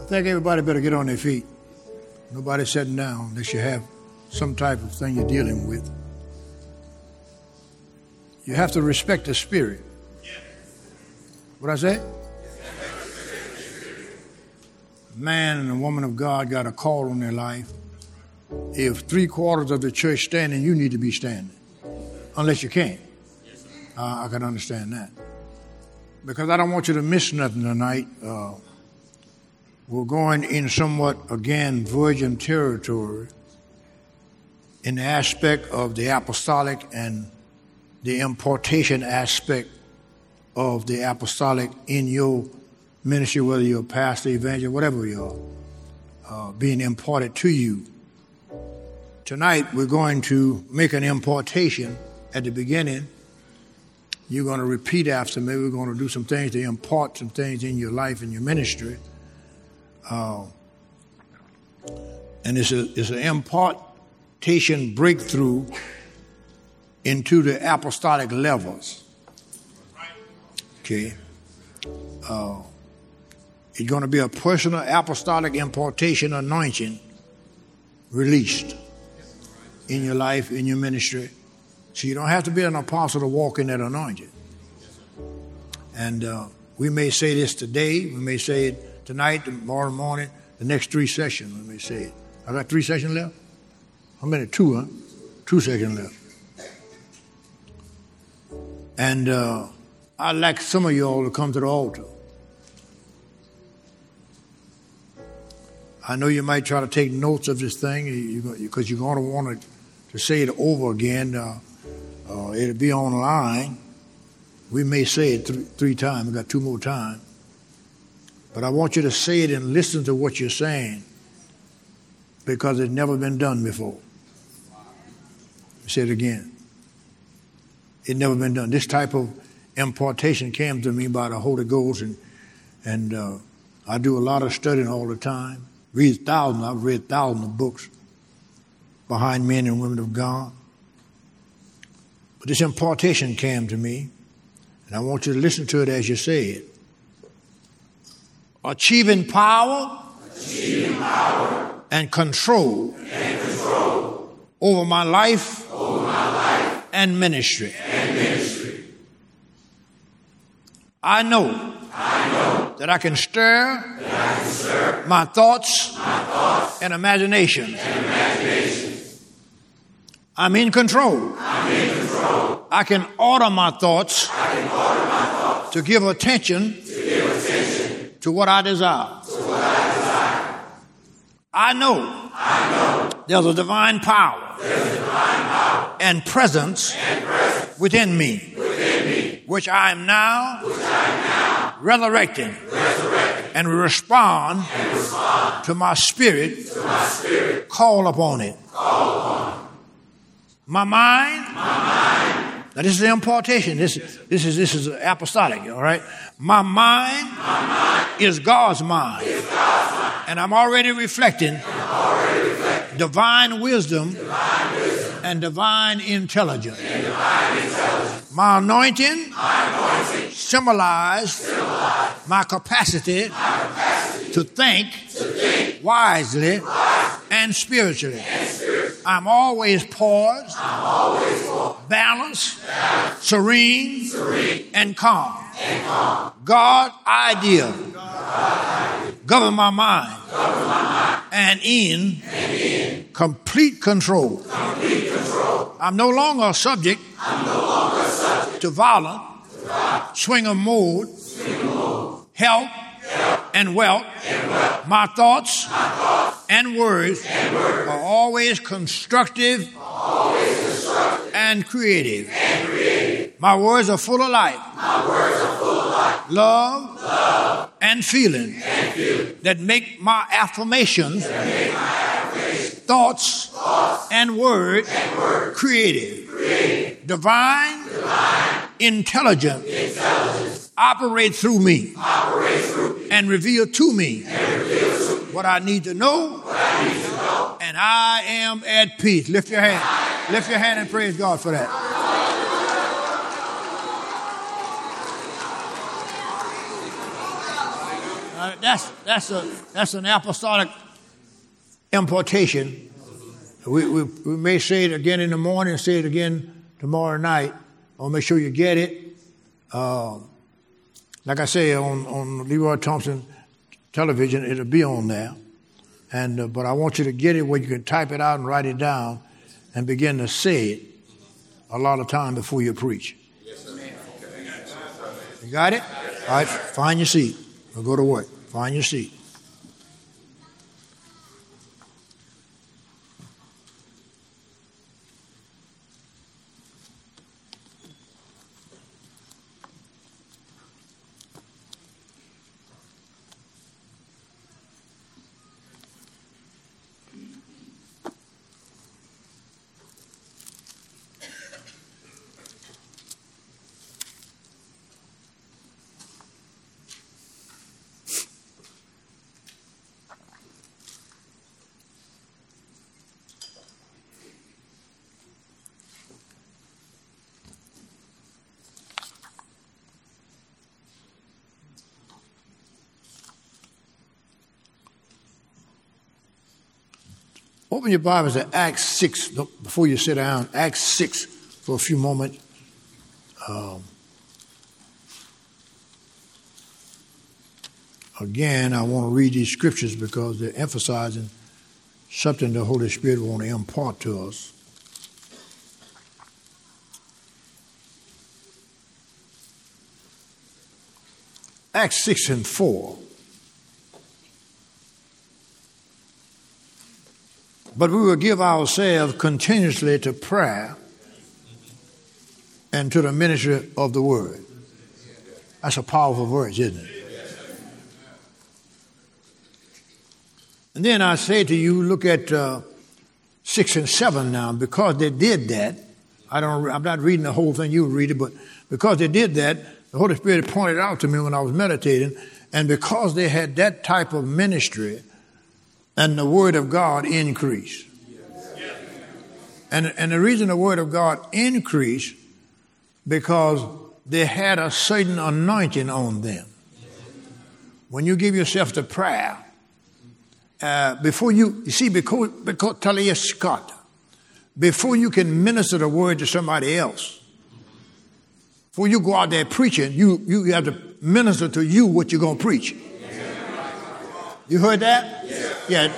think everybody better get on their feet. Nobody's sitting down unless you have some type of thing you're dealing with. You have to respect the spirit. What I say? A man and a woman of God got a call on their life. If 3/4 of the church standing, you need to be standing. Unless you can't. I can understand that. Because I don't want you to miss nothing tonight. We're going in somewhat, again, virgin territory in the aspect of the apostolic and the impartation aspect of the apostolic in your ministry, whether you're a pastor, evangelist, whatever you are, being imparted to you. Tonight, we're going to make an impartation at the beginning. You're going to repeat after me. We're going to do some things to impart some things in your life and your ministry. And it's an impartation breakthrough into the apostolic levels. Okay. It's going to be a personal apostolic impartation anointing released in your life, in your ministry. So you don't have to be an apostle to walk in that anointing. And we may say this today. We may say it tonight, tomorrow morning, the next 3 sessions. We may say it. I got 3 sessions left? How many? 2, huh? 2 sessions left. And I'd like some of you all to come to the altar. I know you might try to take notes of this thing because you're going to want to say it over again. It'll be online. We may say it 3 times. We've got 2 more times. But I want you to say it and listen to what you're saying because it's never been done before. Say it again. It's never been done. This type of impartation came to me by the Holy Ghost, and I do a lot of studying all the time. I've read thousands of books behind men and women of God. But this impartation came to me, and I want you to listen to it as you say it. Achieving power and control over my life and ministry. I know that I can stir my thoughts and imagination. I'm in control. I can order my thoughts to give attention to what I desire. I know there's a divine power and presence within me, which I am now resurrecting and respond to my spirit, call upon it. My mind, now this is the impartation. This is apostolic, all right? My mind is God's mind. And I'm already reflecting divine wisdom and divine intelligence. My anointing symbolizes my capacity to think wisely and spiritually. I'm always poised, balanced, serene, and calm. God's idea govern my mind and in complete control. I'm no longer a subject to violence, swing of mood, health, and wealth. My thoughts and words are always constructive and creative. My words are full of life, love, and feeling that make my affirmations, thoughts, and words creative. Divine intelligence operate through me and reveal to me what I need to know, and I am at peace. Lift your hand. Lift your hand and praise God for that. That's an apostolic importation. We may say it again in the morning, say it again tomorrow night. I'll make sure you get it. Like I say, on Leroy Thompson television, it'll be on there. But I want you to get it where you can type it out and write it down and begin to say it a lot of time before you preach. You got it? All right, find your seat. We'll go to work. Find your seat. Open your Bibles to Acts 6 before you sit down. Acts 6 for a few moments. Again, I want to read these scriptures because they're emphasizing something the Holy Spirit wants to impart to us. Acts 6 and 4. But we will give ourselves continuously to prayer and to the ministry of the word. That's a powerful verse, isn't it? And then I say to you, look at 6 and 7 now. Because they did that, I'm not reading the whole thing, you read it, but because they did that, the Holy Spirit pointed out to me when I was meditating, and because they had that type of ministry, and the word of God increased. And the reason the word of God increased, because they had a certain anointing on them. When you give yourself to prayer, before you can minister the word to somebody else, before you go out there preaching, you have to minister to you what you're going to preach. You heard that? Yeah.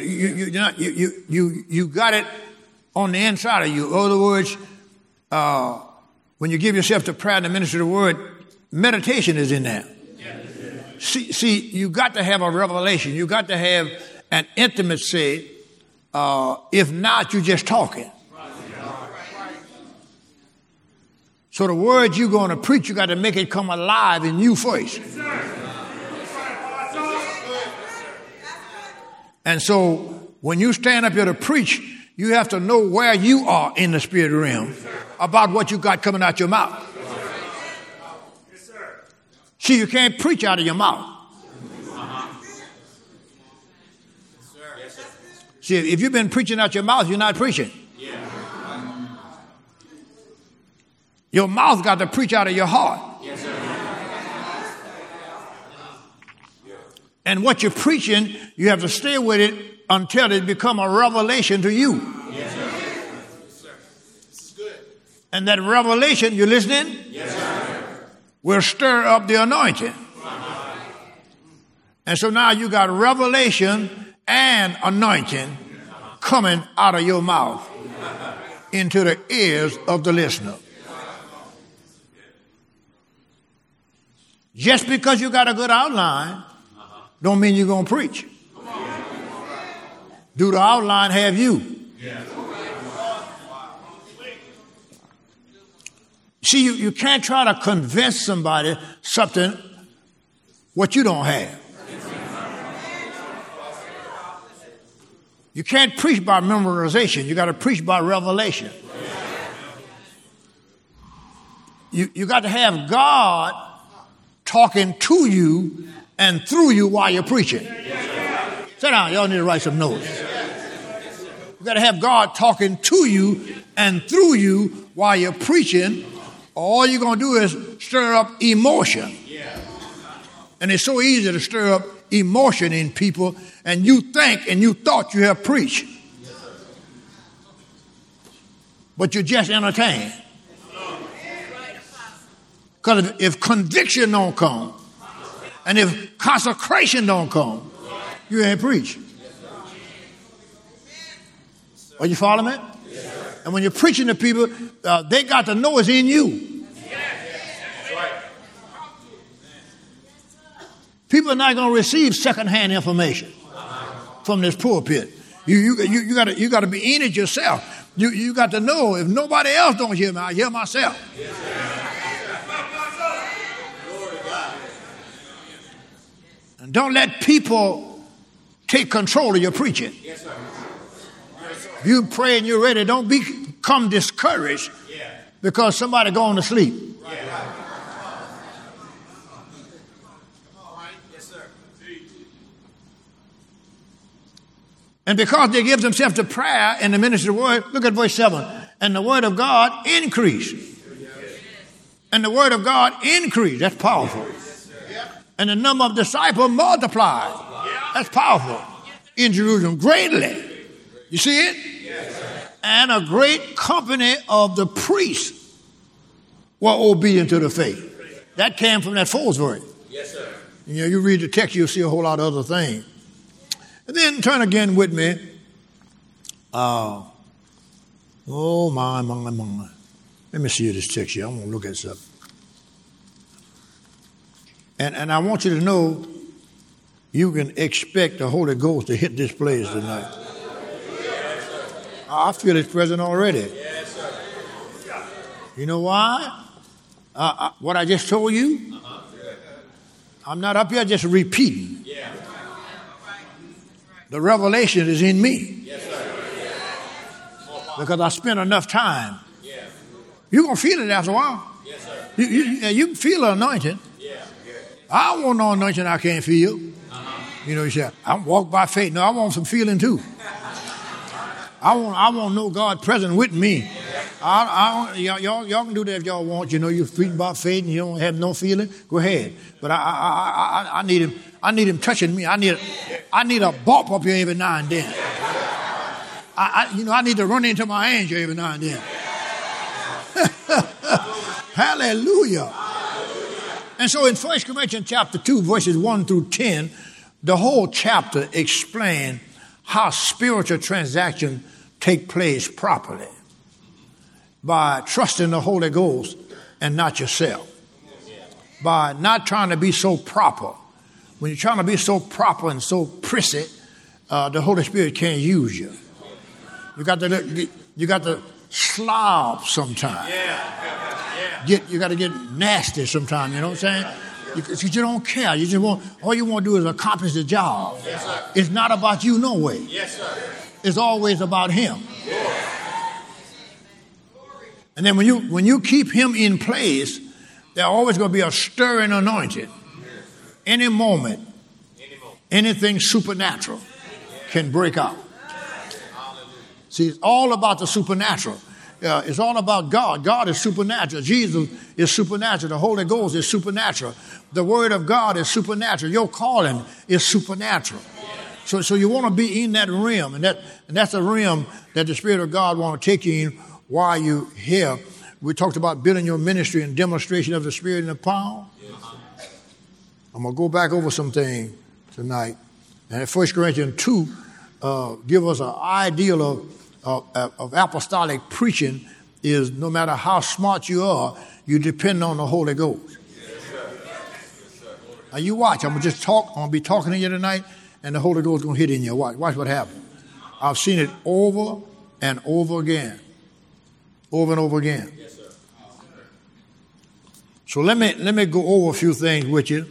You got it on the inside of you. In other words, when you give yourself to prayer and the ministry of the word, meditation is in there. See, you got to have a revelation. You got to have an intimacy. If not, you're just talking. So the words you're going to preach, you got to make it come alive in you first. And so when you stand up here to preach, you have to know where you are in the spirit realm about what you got coming out your mouth. See, you can't preach out of your mouth. See, if you've been preaching out your mouth, you're not preaching. Your mouth got to preach out of your heart. And what you're preaching, you have to stay with it until it become a revelation to you. Yes, sir. This is good. And that revelation, you listening? Yes, sir. Will stir up the anointing. And so now you got revelation and anointing coming out of your mouth into the ears of the listener. Just because you got a good outline don't mean you're going to preach. Do the outline have you? See, you can't try to convince somebody something what you don't have. You can't preach by memorization. You got to preach by revelation. You got to have God talking to you and through you while you're preaching. Sit down. Y'all need to write some notes. You got to have God talking to you and through you while you're preaching. All you're going to do is stir up emotion. And it's so easy to stir up emotion in people, and you think and you thought you have preached. But you're just entertained. Because if conviction don't come, and if consecration don't come, you ain't preach. Are you following me? And when you're preaching to people, they got to know it's in you. People are not going to receive secondhand information from this pulpit. You got to be in it yourself. You got to know if nobody else don't hear me, I hear myself. And don't let people take control of your preaching. If you pray and you're ready, don't become discouraged because somebody going to sleep. And because they give themselves to prayer and the ministry of the word, look at verse 7. And the word of God increased. And the word of God increased. That's powerful. And the number of disciples multiplied. That's powerful. In Jerusalem greatly. You see it? And a great company of the priests were obedient to the faith. That came from that 4th verse. Yes, sir. You read the text, you'll see a whole lot of other things. And then turn again with me. Oh, my. Let me see this text here. I'm going to look at something. And I want you to know you can expect the Holy Ghost to hit this place tonight. I feel His presence already. You know why? What I just told you, I'm not up here just repeating. The revelation is in me. Because I spent enough time. You're going to feel it after a while. You can feel the anointing. I want no anointing I can't feel. You know, you say, I walk by faith. No, I want some feeling too. I want to know God present with me. Y'all can do that if y'all want. You know, you're speaking by faith and you don't have no feeling. Go ahead. But I need him. I need him touching me. I need a bump up here every now and then. I need to run into my angel every now and then. Hallelujah. And so in 1 Corinthians chapter 2, verses 1 through 10, the whole chapter explains how spiritual transactions take place properly by trusting the Holy Ghost and not yourself. By not trying to be so proper. When you're trying to be so proper and so prissy, the Holy Spirit can't use you. You got to slob sometimes. You got to get nasty sometimes, you know what I'm saying? Because you don't care. You just all you want to do is accomplish the job. It's not about you no way. It's always about Him. And then when you keep Him in place, there's always going to be a stirring anointing. Any moment, anything supernatural can break out. See, it's all about the supernatural. It's all about God. God is supernatural. Jesus is supernatural. The Holy Ghost is supernatural. The Word of God is supernatural. Your calling is supernatural. So you want to be in that realm, and that's the realm that the Spirit of God wants to take you in while you're here. We talked about building your ministry and demonstration of the Spirit and the power. I'm going to go back over some things tonight. And 1 Corinthians 2 give us an ideal of apostolic preaching is no matter how smart you are, you depend on the Holy Ghost. Now you watch. I'm going to be talking to you tonight, and the Holy Ghost is going to hit in you. Watch what happens. I've seen it over and over again. Over and over again. So let me go over a few things with you.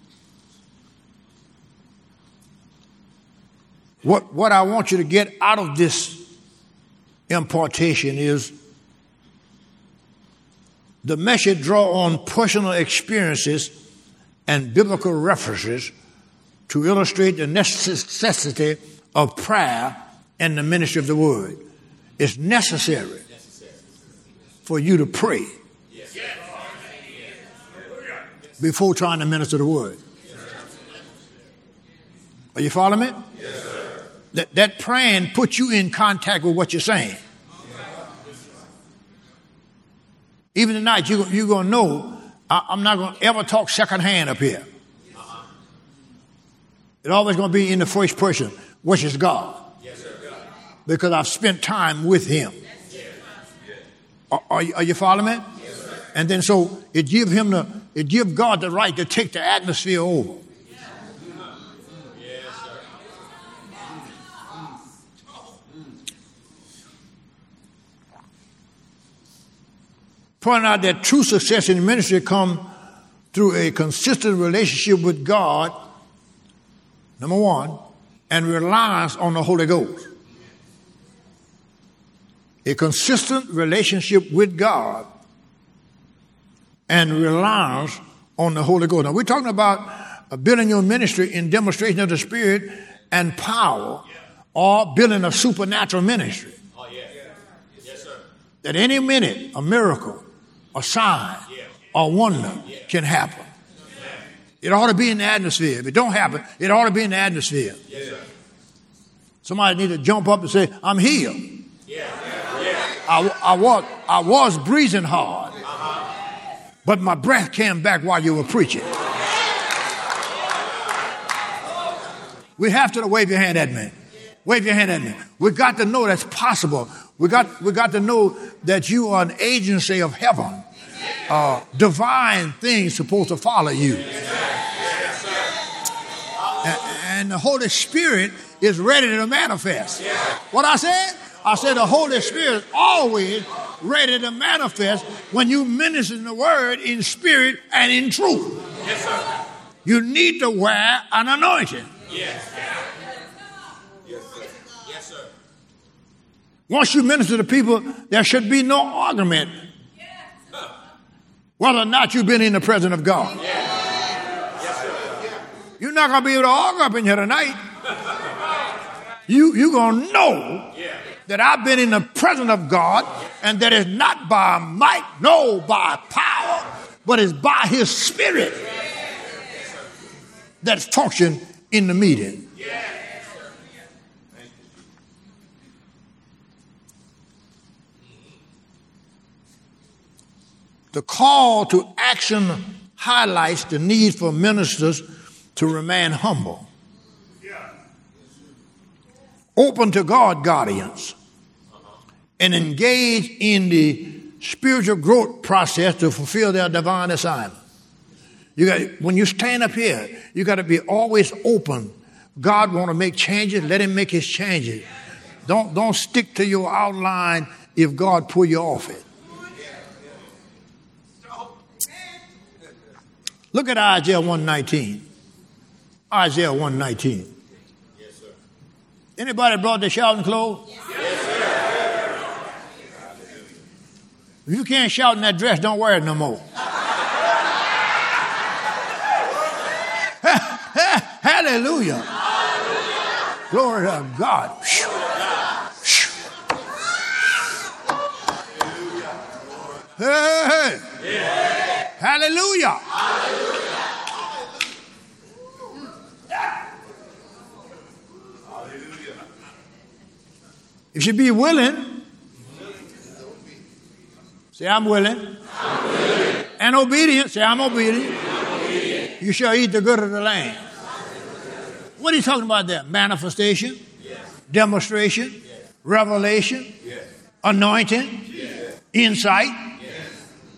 What I want you to get out of this impartation is the message draw on personal experiences and biblical references to illustrate the necessity of prayer and the ministry of the word. It's necessary for you to pray before trying to minister the word. Are you following me? Yes, sir. That praying puts you in contact with what you're saying. Even tonight, you're going to know I'm not going to ever talk secondhand up here. It's always going to be in the first person, which is God. Yes, sir. Because I've spent time with him. Are you following me? Yes, sir. And then so it gives God the right to take the atmosphere over. Yes, sir. Pointing out that true success in ministry comes through a consistent relationship with God, number one, and reliance on the Holy Ghost. A consistent relationship with God and reliance on the Holy Ghost. Now, we're talking about building your ministry in demonstration of the Spirit and power, or building a supernatural ministry. Oh, yeah. Yes, sir. That any minute, a miracle, a sign, or wonder can happen. It ought to be in the atmosphere. If it don't happen, it ought to be in the atmosphere. Yes, sir. Somebody need to jump up and say, I'm healed. Yeah. I was breathing hard, but my breath came back while you were preaching. We have to wave your hand at me. Wave your hand at me. We got to know that's possible. We got to know that you are an agency of heaven. Divine things supposed to follow you. And the Holy Spirit is ready to manifest. What I said? I said the Holy Spirit is always ready to manifest when you minister the word in spirit and in truth. Yes, sir. You need to wear an anointing. Yes. Yes, sir. Yes, sir. Once you minister to people, there should be no argument whether or not you've been in the presence of God. Yes, sir. You're not going to be able to argue up in here tonight. You're going to know that I've been in the presence of God, and that is not by might, no, by power, but it's by his Spirit that's functioning in the meeting. The call to action highlights the need for ministers to remain humble, open to God guardians, and engage in the spiritual growth process to fulfill their divine assignment. When you stand up here, you got to be always open. God want to make changes, let him make his changes. Don't stick to your outline if God pull you off it. Look at Isaiah 119. Isaiah 119. Yes, sir. Anybody brought the shouting clothes? Yes, sir. If you can't shout in that dress, don't wear it no more. Hallelujah. Hallelujah. Glory to God. Hey. Yeah. Hallelujah. Hallelujah. You should be willing. Say, I'm willing. I'm willing. And obedient. Say, I'm obedient. I'm obedient. You shall eat the good of the land. What are you talking about there? Manifestation, yes. Demonstration, yes. Revelation, yes. Anointing, yes. Insight. Yes.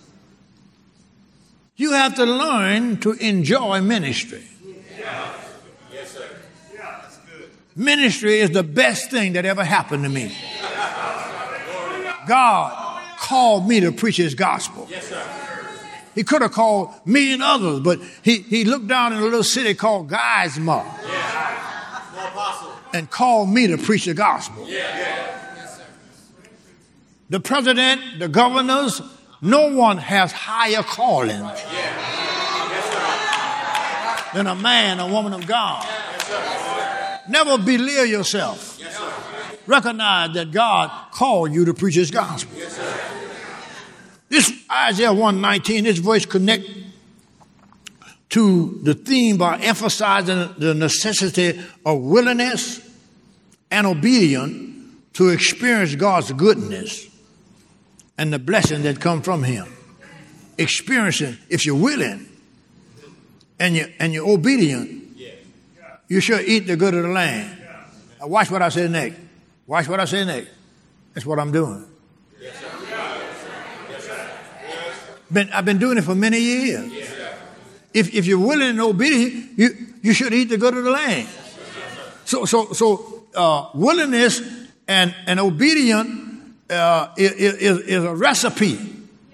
You have to learn to enjoy ministry. Yeah. Yes, sir. Yeah, that's good. Ministry is the best thing that ever happened to me. God called me to preach his gospel. Yes, sir. He could have called me and others, but he looked down in a little city called Geismar, and called me to preach the gospel. The president, the governors, no one has higher calling than a man, a woman of God. Never belittle yourself. Recognize that God called you to preach his gospel. This Isaiah 119, this verse connect to the theme by emphasizing the necessity of willingness and obedience to experience God's goodness and the blessing that come from Him. Experiencing, if you're willing and you're obedient, you shall eat the good of the land. Now watch what I say next. Watch what I say next. That's what I'm doing. I've been doing it for many years. If you're willing and obedient, you should eat the good of the land. So willingness and obedience is a recipe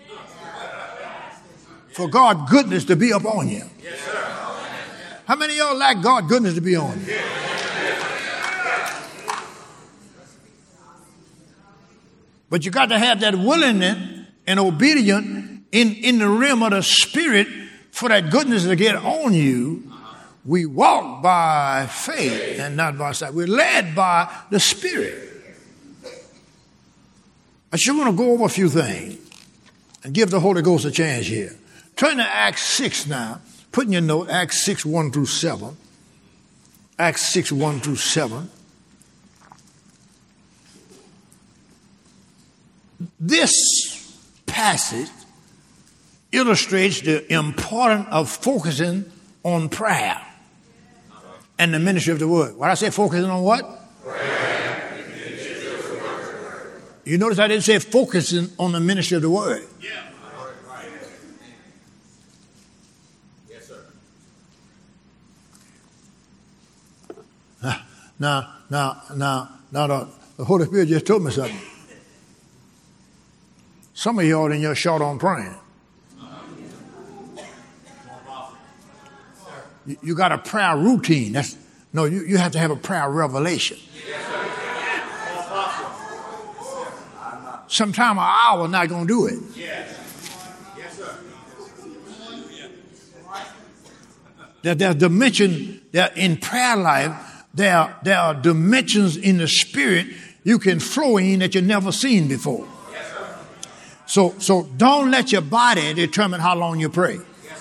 for God's goodness to be upon you. How many of y'all like God's goodness to be on you? But you got to have that willingness and obedience in the realm of the Spirit for that goodness to get on you. We walk by faith and not by sight. We're led by the Spirit. I just want to go over a few things and give the Holy Ghost a chance here. Turn to Acts 6 now. Put in your note, Acts 6, 1 through 7. Acts 6, 1 through 7. This passage illustrates the importance of focusing on prayer and the ministry of the word. What I say, focusing on what? Prayer and the ministry of the word. You notice I didn't say focusing on the ministry of the word. Yeah. Yes, sir. Now, the Holy Spirit just told me something. Some of y'all in your short on praying. You got a prayer routine. You have to have a prayer revelation. Sometime an hour not going to do it. There's dimension that in prayer life. There are dimensions in the spirit you can flow in that you've never seen before. So don't let your body determine how long you pray.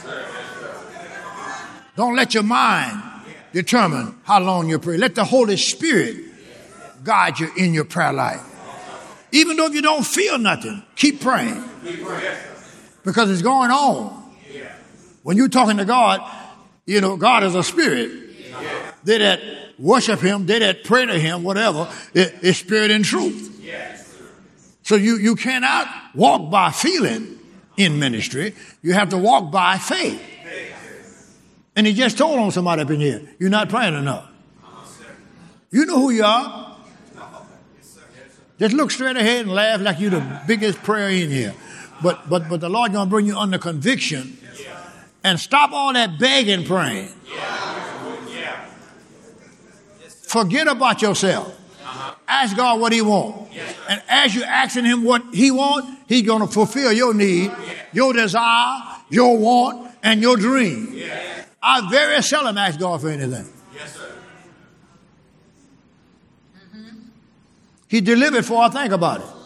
Don't let your mind determine how long you pray. Let the Holy Spirit guide you in your prayer life. Even though if you don't feel nothing, keep praying. Because it's going on. When you're talking to God, you know, God is a spirit. They that worship Him, they that pray to Him, whatever, is spirit and truth. So you cannot walk by feeling in ministry. You have to walk by faith. And He just told on somebody up in here, you're not praying enough. You know who you are. Just look straight ahead and laugh like you're the biggest prayer in here. But the Lord going to bring you under conviction and stop all that begging praying. Forget about yourself. Ask God what He wants. And as you're asking Him what He wants, He's going to fulfill your need, your desire, your want, and your dream. I very seldom ask God for anything. He delivered before I think about it.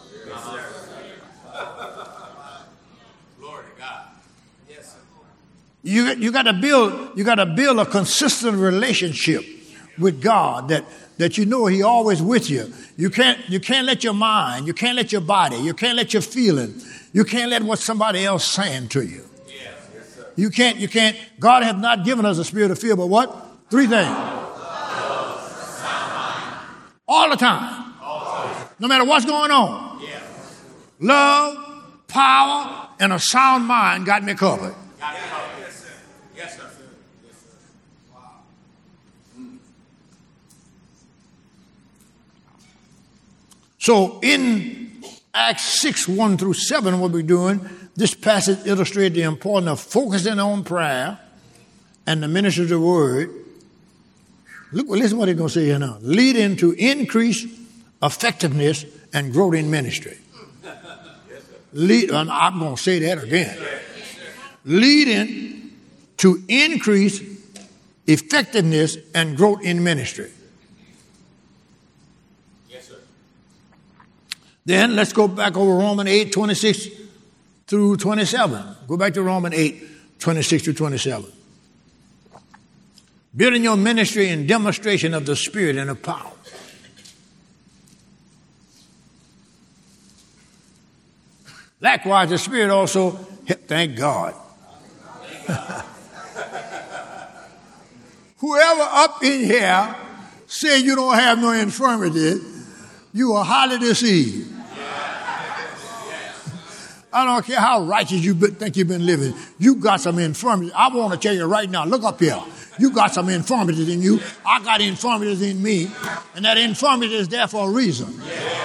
Glory to God. You got to build a consistent relationship with God that you know He always with you. You can't let your mind, you can't let your body, you can't let your feeling, you can't let what somebody else saying to you. You can't. God has not given us a spirit of fear, but what? 3 things. All the time. No matter what's going on. Love, power, and a sound mind got me covered. Yes, sir. So in Acts 6, 1 through 7, what we're doing, this passage illustrates the importance of focusing on prayer and the ministry of the word. Listen what he's going to say here now. Leading to increased effectiveness and growth in ministry. I'm going to say that again. Leading to increased effectiveness and growth in ministry. Then let's go back over Romans 8, 26 through 27. Go back to Romans 8, 26 through 27. Building your ministry in demonstration of the Spirit and of power. Likewise, the Spirit also, thank God. Whoever up in here say you don't have no infirmity, you are highly deceived. I don't care how righteous you think you've been living. You got some infirmity. I want to tell you right now, look up here. You got some infirmities in you. I got infirmities in me. And that infirmity is there for a reason.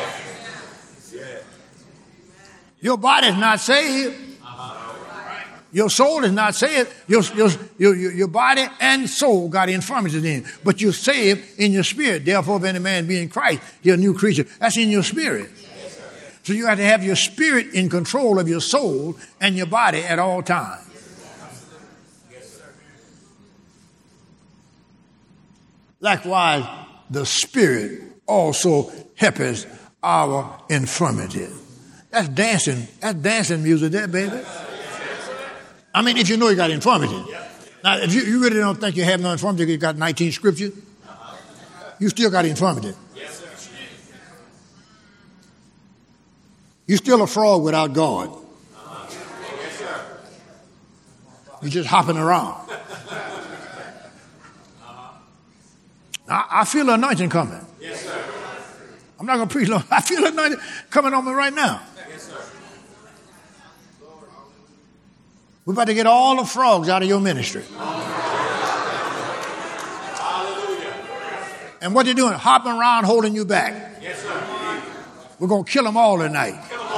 Your body's not saved. Your soul is not saved. Your body and soul got infirmities in. But you're saved in your spirit. Therefore, if any man be in Christ, you're a new creature. That's in your spirit. So you have to have your spirit in control of your soul and your body at all times. Likewise, the Spirit also helps our infirmity. That's dancing. That's dancing music there, baby. I mean, if you know you got infirmity. Now, if you really don't think you have no infirmity, you got 19 scriptures, you still got infirmity. You're still a frog without God. You're just hopping around. I feel the anointing coming. I'm not going to preach long. I feel the anointing coming on me right now. We're about to get all the frogs out of your ministry. And what they're doing, hopping around, holding you back. We're going to kill them all tonight.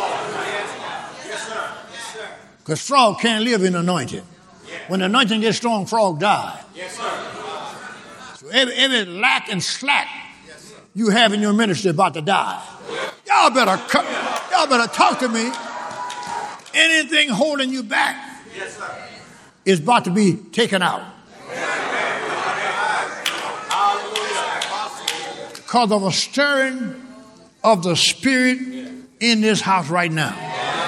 Because frog can't live in anointing. When the anointing gets strong, frog die. So every lack and slack you have in your ministry about to die. Y'all better talk to me. Anything holding you back is about to be taken out. Because of a stirring of the Spirit in this house right now.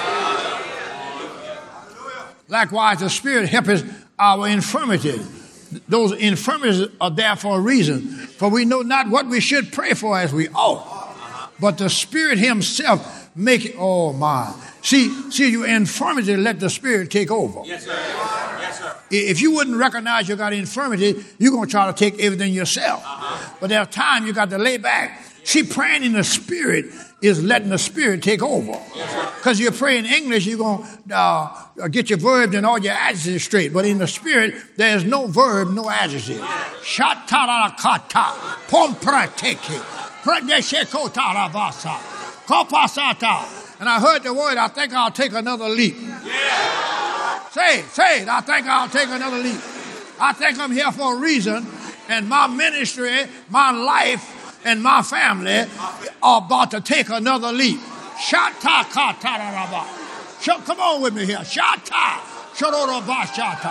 Likewise, the Spirit helps our infirmities. Those infirmities are there for a reason. For we know not what we should pray for as we ought. But the Spirit himself make it, oh my. See, your infirmity, let the Spirit take over. Yes, sir. Yes, sir. If you wouldn't recognize you got infirmity, you're going to try to take everything yourself. But there's time you got to lay back. See, praying in the Spirit is letting the Spirit take over. Because you pray in English, you're going to get your verbs and all your adjectives straight. But in the Spirit, there's no verb, no adjective. Shatarakata, pomprateke, pradeshekota kopasata. And I heard the word, I think I'll take another leap. Say it, I think I'll take another leap. I think I'm here for a reason. And my ministry, my life, and my family are about to take another leap. Shata kataraba. Come on with me here. Shata. Shororoba shata.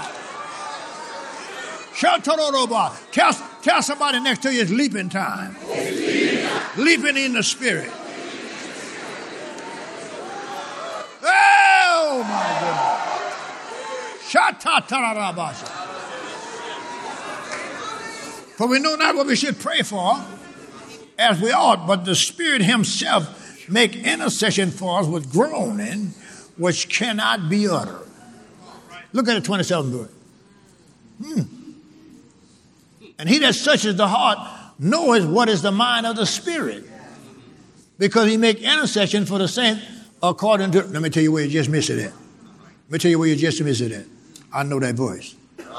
Shatoroba. Tell somebody next to you it's leaping time. Leaping in the Spirit. Oh my goodness. Shata tararaba. For we know not what we should pray for as we ought, but the Spirit himself make intercession for us with groaning which cannot be uttered. Look at the 27th verse. And he that searches the heart knoweth what is the mind of the Spirit, because he make intercession for the saints according to... Let me tell you where you just missed it at. Let me tell you where you just missed it at. I know that voice.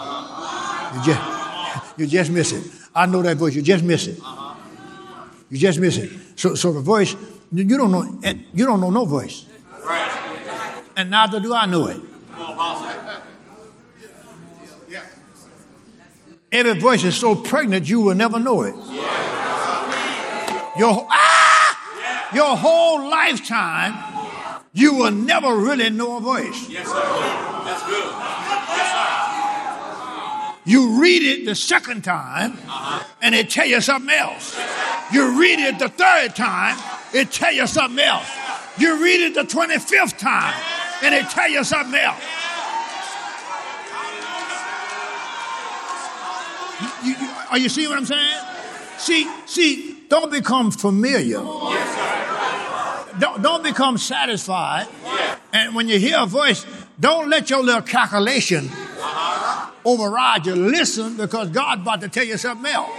You just miss it. I know that voice. You just miss it. You just miss it. So the voice, you don't know no voice. And neither do I know it. Every voice is so pregnant you will never know it. Your whole lifetime you will never really know a voice. Yes, sir. That's good. Yes, sir. You read it the second time and it tell you something else. You read it the third time, it tell you something else. You read it the 25th time, and it tell you something else. Are you seeing what I'm saying? See, don't become familiar. Don't become satisfied. And when you hear a voice, don't let your little calculation override you. Listen, because God's about to tell you something else.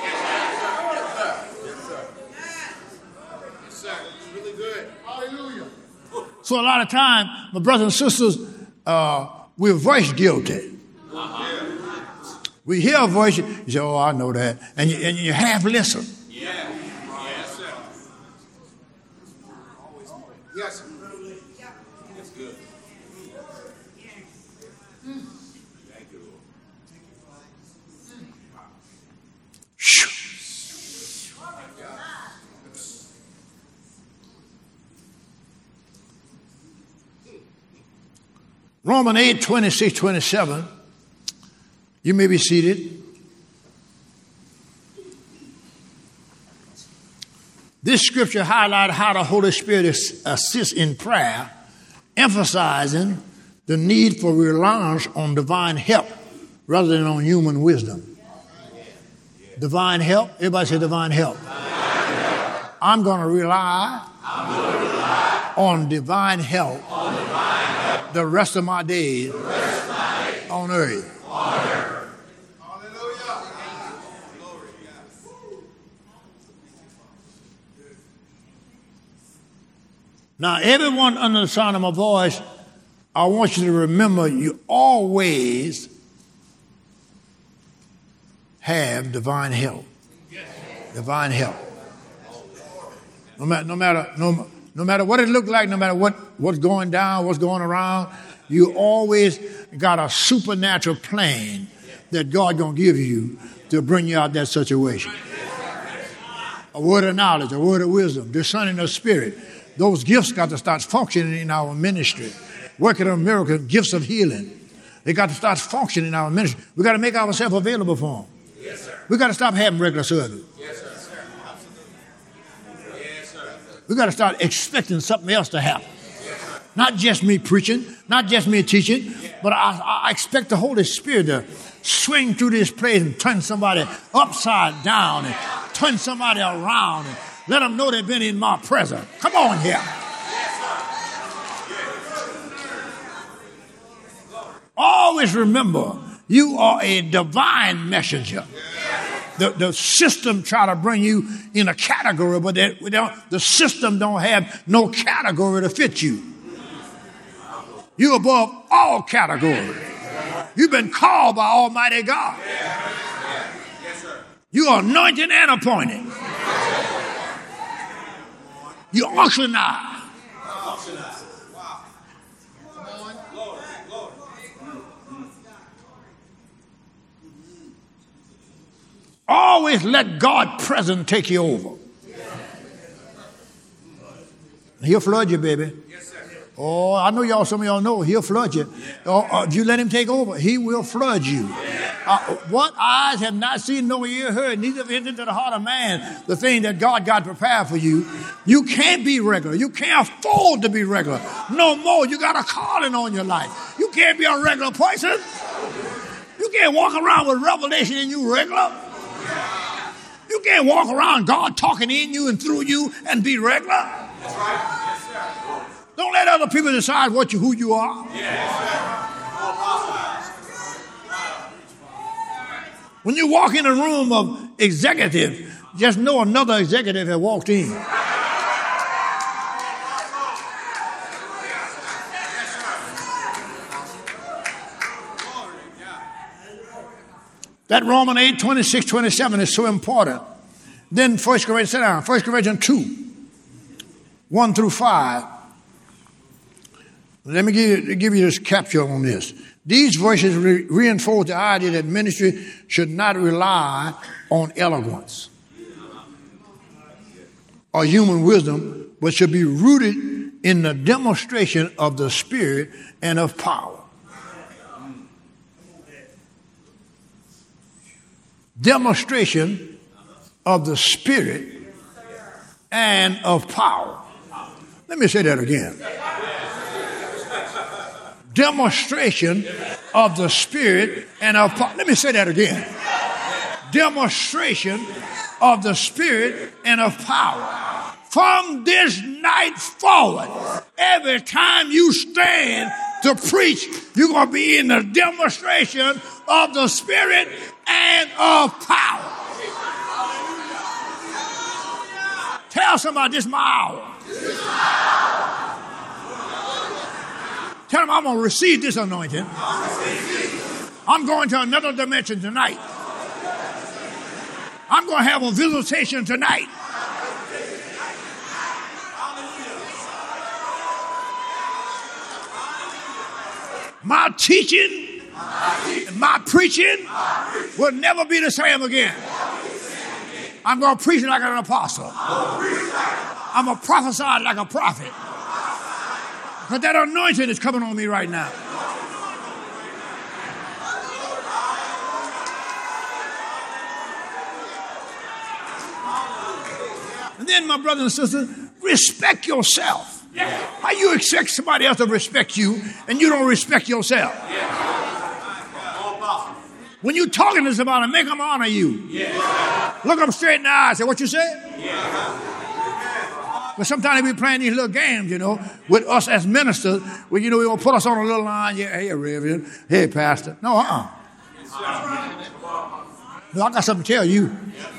So a lot of time, my brothers and sisters, we're voice guilty. We hear a voice, you say, oh, I know that. And you half listen. Yes. That's good. Thank you, Lord. Romans 8, 26, 27. You may be seated. This scripture highlights how the Holy Spirit assists in prayer, emphasizing the need for reliance on divine help rather than on human wisdom. Divine help. Everybody say divine help. I'm going to rely on divine help the rest of my days on earth. Now, everyone under the sound of my voice, I want you to remember you always have divine help. Divine help. No matter what it looks like, no matter what's going down, what's going around, you always got a supernatural plan that God going to give you to bring you out that situation. A word of knowledge, a word of wisdom, discerning of spirit. Those gifts got to start functioning in our ministry. Working on miracles, gifts of healing. They got to start functioning in our ministry. We got to make ourselves available for them. Yes, sir. We got to stop having regular service. Yes, sir. Yes, sir. We got to start expecting something else to happen. Not just me preaching, not just me teaching, but I expect the Holy Spirit to swing through this place and turn somebody upside down and turn somebody around and let them know they've been in my presence. Come on here. Always remember, you are a divine messenger. The system try to bring you in a category, but the system don't have no category to fit you. You're above all categories. You've been called by Almighty God. You are anointed and appointed. You auctionized. Wow. Glory. Always let God present take you over. He'll flood you, baby. Oh, I know y'all, some of y'all know he'll flood you. If you let him take over, he will flood you. What eyes have not seen, no ear heard, neither have entered into the heart of man, the thing that God got prepared for you. You can't be regular. You can't afford to be regular. No more. You got a calling on your life. You can't be a regular person. You can't walk around with revelation in you regular. You can't walk around God talking in you and through you and be regular. That's right. Yes, sir. Don't let other people decide who you are. When you walk in a room of executive, just know another executive has walked in. That Romans 8, 26, 27 is so important. Then 1 Corinthians, sit down, 1 Corinthians 2, 1 through 5. Let me give you this capture on this. These verses reinforce the idea that ministry should not rely on eloquence or human wisdom, but should be rooted in the demonstration of the Spirit and of power. Demonstration of the Spirit and of power. Let me say that again. Demonstration of the Spirit and of power. Let me say that again. demonstration of the Spirit and of power. From this night forward, every time you stand to preach, you're going to be in the demonstration of the Spirit and of power. Tell somebody, this is my hour. Tell them I'm going to receive this anointing. I'm going to another dimension tonight. I'm going to have a visitation tonight. My teaching, my preaching will never be the same again. I'm going to preach like an apostle. I'm going to prophesy like a prophet. But that anointing is coming on me right now. And then, my brothers and sisters, respect yourself. How you expect somebody else to respect you and you don't respect yourself? When you're talking to somebody, make them honor you. Look them straight in the eye and say, what you say? But sometimes we be playing these little games, with us as ministers. Where, we will put us on a little line. Yeah, hey, Reverend. Hey, Pastor. No, No, I got something to tell you.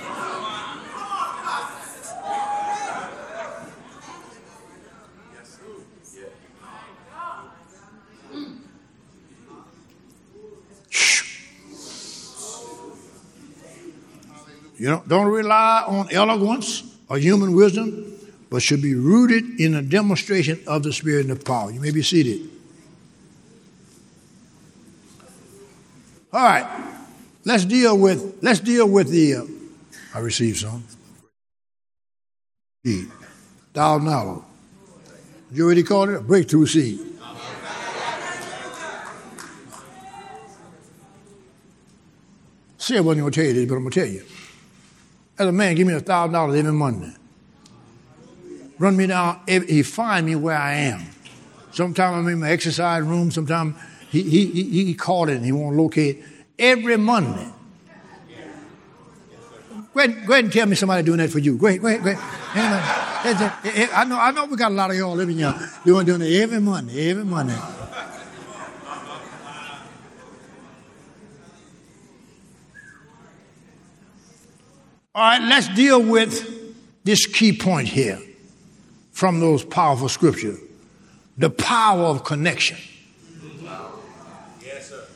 Don't rely on eloquence or human wisdom, but should be rooted in a demonstration of the Spirit and of power. You may be seated. All right. Let's deal with the I received some. $1,000. You already called it a breakthrough seed. See, I wasn't going to tell you this, but I'm going to tell you. As a man, give me $1,000 every Monday. Run me down. He find me where I am. Sometimes I'm in my exercise room. Sometimes he called it and he won't locate. Every Monday. Go ahead and tell me somebody doing that for you. Go ahead. I know we got a lot of y'all living here doing it every Monday. All right, let's deal with this key point here from those powerful scriptures. The power of connection. Yes, sir.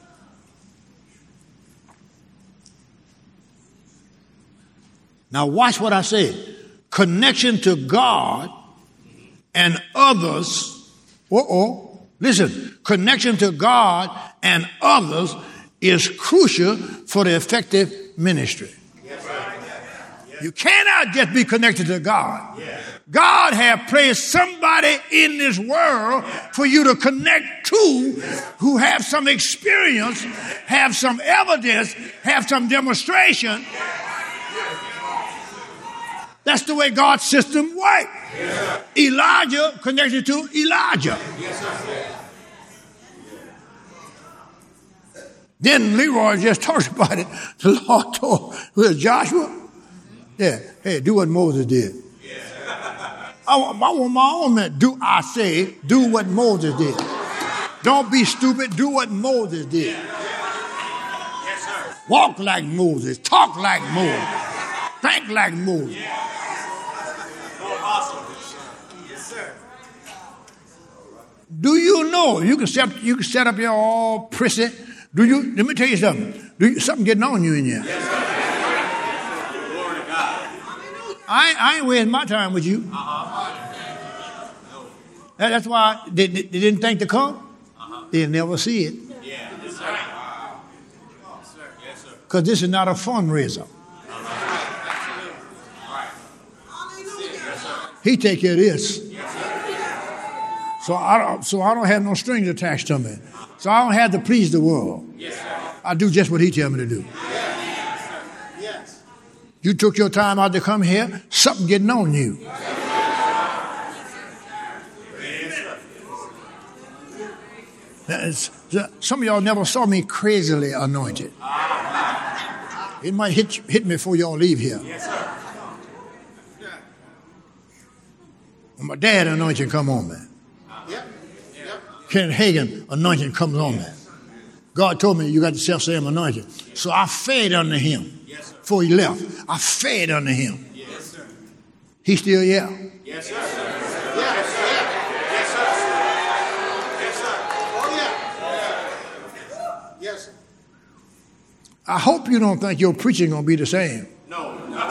Now watch what I said. Connection to God and others. Listen, connection to God and others is crucial for the effective ministry. You cannot just be connected to God. God has placed somebody in this world for you to connect to who have some experience, have some evidence, have some demonstration. That's the way God's system works. Elijah connected to Elijah. Then Leroy just talked about it. The Lord told Joshua, hey, do what Moses did. I want my own man. Do what Moses did. Don't be stupid. Do what Moses did. Walk like Moses. Talk like Moses. Think like Moses. Do you know you can set up your all prissy? Let me tell you something. Something getting on you in here. I ain't wasting my time with you. That's why they didn't think to come. They'll never see it. Because this is not a fundraiser. He take care of this. So I don't have no strings attached to me. So I don't have to please the world. I do just what he tell me to do. You took your time out to come here, something getting on you. Some of y'all never saw me crazily anointed. It might hit me before y'all leave here. Yes, sir. When my dad anointing come on me. Yep. Kenneth Hagin anointing comes on me. God told me you got the self-same anointing. So I fed under him before he left. I fed under him. Yes, sir. He still yeah. Yes, sir. Yes, sir. Yes, sir. Yes, sir. Oh, yeah. Yes, sir. I hope you don't think your preaching going to be the same. No.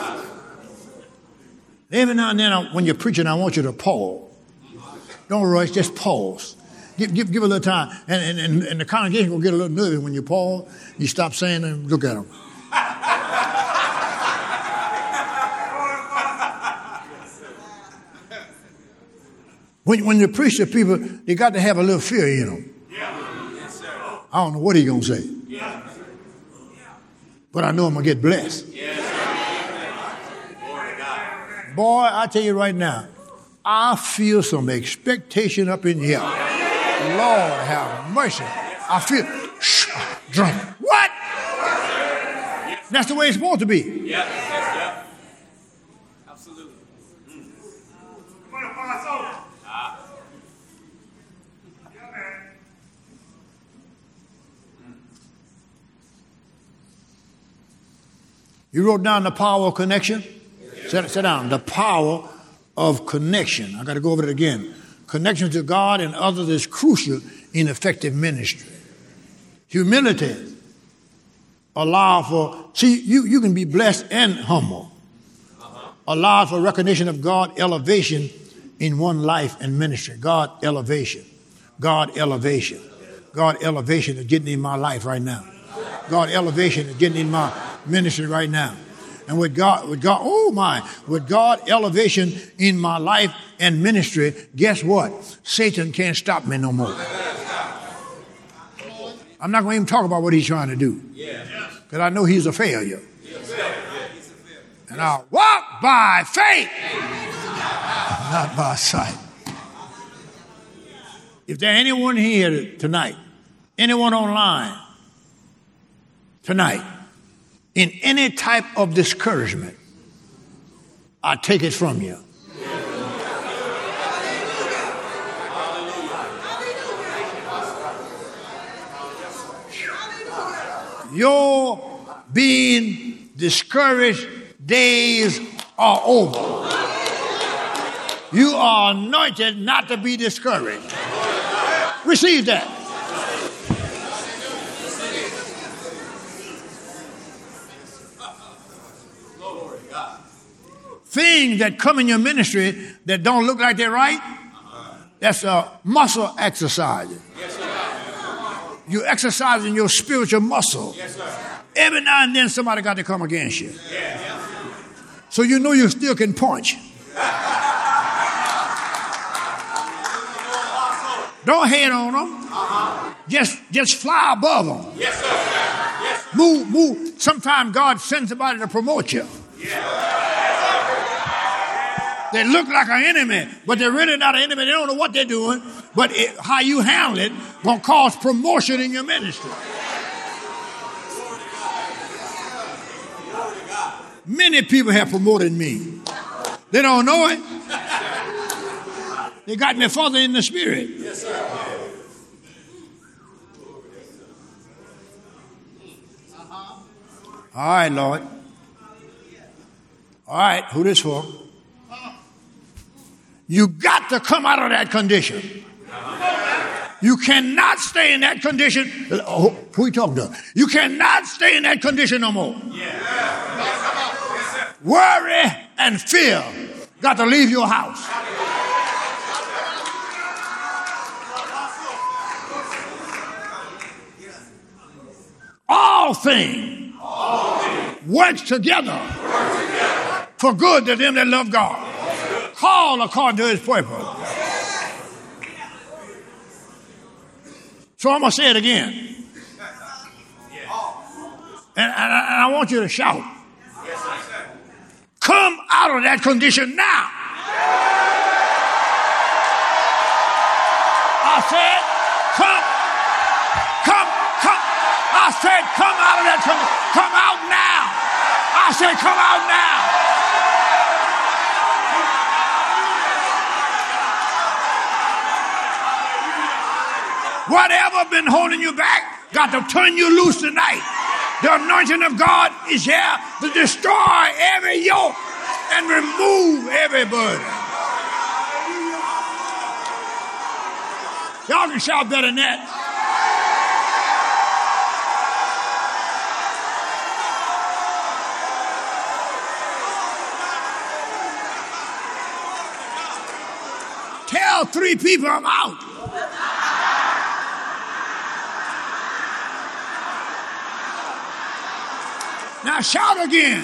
Every now and then when you're preaching, I want you to pause. Don't rush, just pause. Give a little time. And the congregation will get a little nervous when you pause. You stop saying and look at them. When you preach to people, they got to have a little fear in them. Yes, sir. I don't know what he's going to say. Yeah. But I know I'm going to get blessed. Yes, sir. Glory to God. Boy, I tell you right now, I feel some expectation up in here. Lord have mercy. I feel drunk. What? That's the way it's supposed to be. Yeah. Yeah. Absolutely. Come on, Apostle. You wrote down the power of connection? Sit down. The power of connection. I got to go over it again. Connection to God and others is crucial in effective ministry. Humility. Allow for, you can be blessed and humble. Allow for recognition of God, elevation in one life and ministry. God elevation. God elevation. God elevation is getting in my life right now. God elevation is getting in my ministry right now. And with God elevation in my life and ministry, guess what? Satan can't stop me no more. I'm not going to even talk about what he's trying to do. Because I know he's a failure. And I'll walk by faith, not by sight. If there's anyone here tonight, anyone online tonight, in any type of discouragement, I take it from you. Your being discouraged days are over. You are anointed not to be discouraged. Receive that. Things that come in your ministry that don't look like they're right, that's a muscle exercise. You're exercising your spiritual muscle. Every now and then somebody got to come against you. So you know you still can punch. Don't hate on them. Just fly above them. Move. Sometimes God sends somebody to promote you. They look like an enemy, but they're really not an enemy. They don't know what they're doing. But how you handle it will cause promotion in your ministry. Many people have promoted me. They don't know it. They got me further in the spirit. Yes, sir. All right, Lord. All right, who this for? You got to come out of that condition. You cannot stay in that condition. Who are you talking to? You cannot stay in that condition no more. Worry and fear got to leave your house. All things work together for good to them that love God. Call according to his purpose. So I'm going to say it again. And I want you to shout. Come out of that condition now. I said, come. I said, come out of that condition. Come out now. Whatever been holding you back, got to turn you loose tonight. The anointing of God is here to destroy every yoke and remove every burden. Y'all can shout better than that. Tell 3 people I'm out. Now shout again.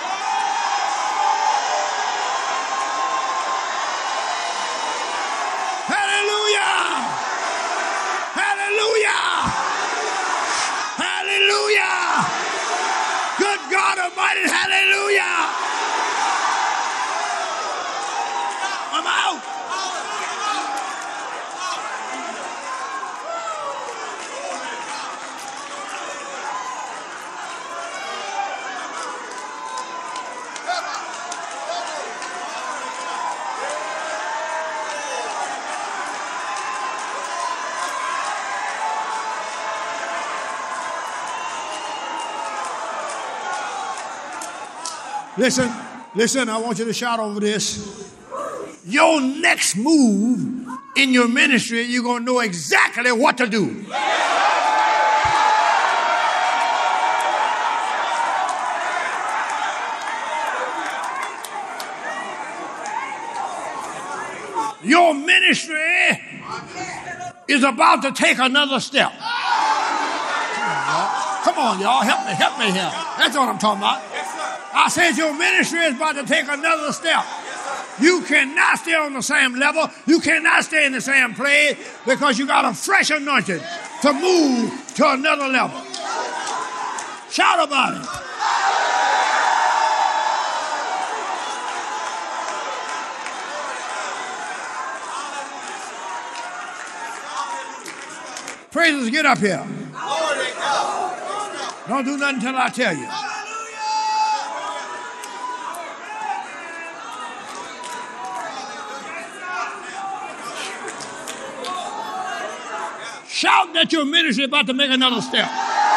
Hallelujah! Hallelujah! Hallelujah! Good God Almighty, hallelujah! I'm out. Listen, I want you to shout over this. Your next move in your ministry, you're going to know exactly what to do. Your ministry is about to take another step. Come on, y'all. Help me here. That's what I'm talking about. I said your ministry is about to take another step. You cannot stay on the same level. You cannot stay in the same place because you got a fresh anointing to move to another level. Shout about it. Praisers, get up here. Don't do nothing until I tell you. Shout that your ministry is about to make another step.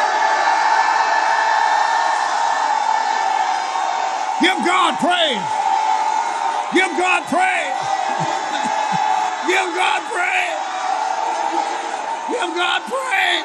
Give God praise. Give God praise. Give God praise. Give God praise.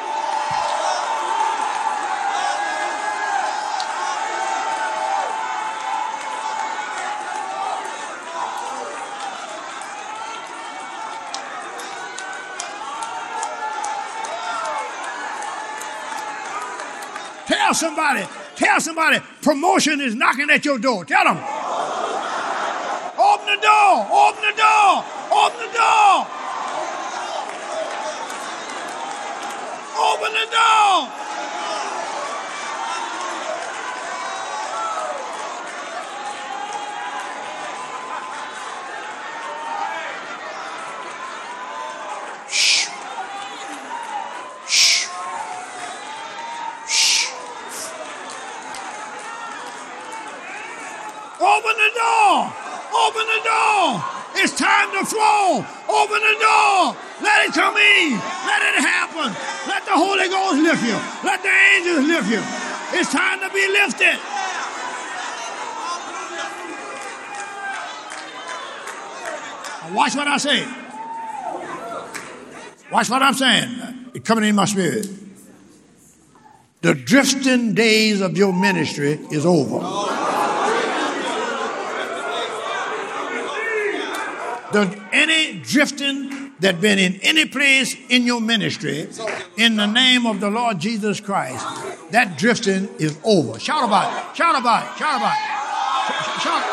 Tell somebody, promotion is knocking at your door. Tell them. Open the door, open the door, open the door. Open the door. Shh. Shh. Shh. Open the door. Open the door. It's time to flow. Open the door. Let it come in. Let it happen. Let the Holy Ghost lift you. Let the angels lift you. It's time to be lifted. Now watch what I say. Watch what I'm saying. It's coming in my spirit. The drifting days of your ministry is over. Any drifting that been in any place in your ministry, in the name of the Lord Jesus Christ, that drifting is over. Shout about it. Shout about it. Shout about it. Shout.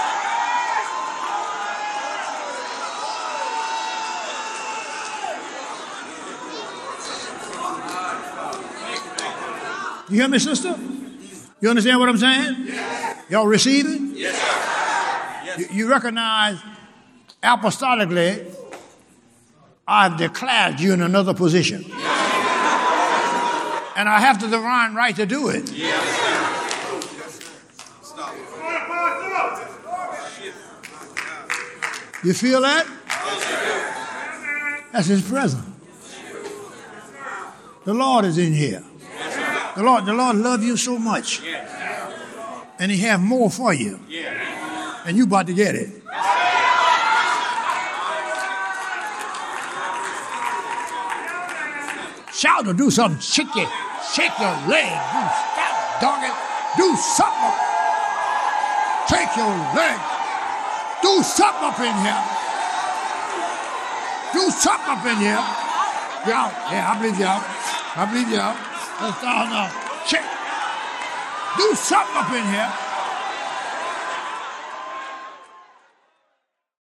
You hear me, sister? You understand what I'm saying? Yes. Y'all receive it? Yes, sir. Yes. You recognize apostolically, I've declared you in another position. Yes. And I have the divine right to do it. Yes. Stop. You feel that? That's his presence. The Lord is in here. The Lord loves you so much. And he have more for you. And you about to get it. Shout or do something. Shake your leg. Do stop, dog it. Do something. Shake your leg. Do something up in here. Do something up in here. Yeah, I believe you out. I believe you out. Let's down now. Shake. Do something up in here.